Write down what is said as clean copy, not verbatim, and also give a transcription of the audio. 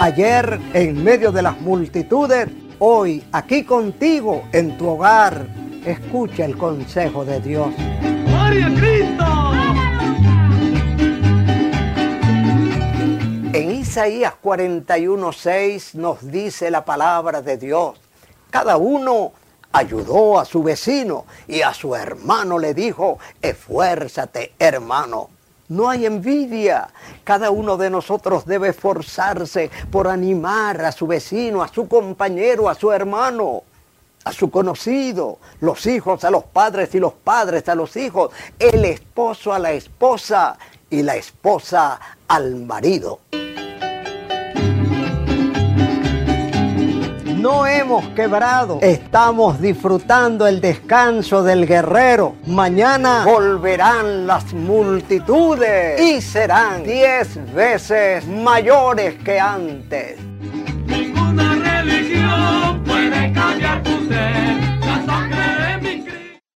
Ayer en medio de las multitudes, hoy aquí contigo en tu hogar. Escucha el consejo de Dios. ¡Gloria a Cristo! En Isaías 41:6 nos dice la palabra de Dios. Cada uno ayudó a su vecino y a su hermano le dijo: esfuérzate, hermano. No hay envidia. Cada uno de nosotros debe esforzarse por animar a su vecino, a su compañero, a su hermano, a su conocido, los hijos a los padres y los padres a los hijos, el esposo a la esposa y la esposa al marido. No hemos quebrado, estamos disfrutando el descanso del guerrero. Mañana volverán las multitudes y serán 10 veces mayores que antes.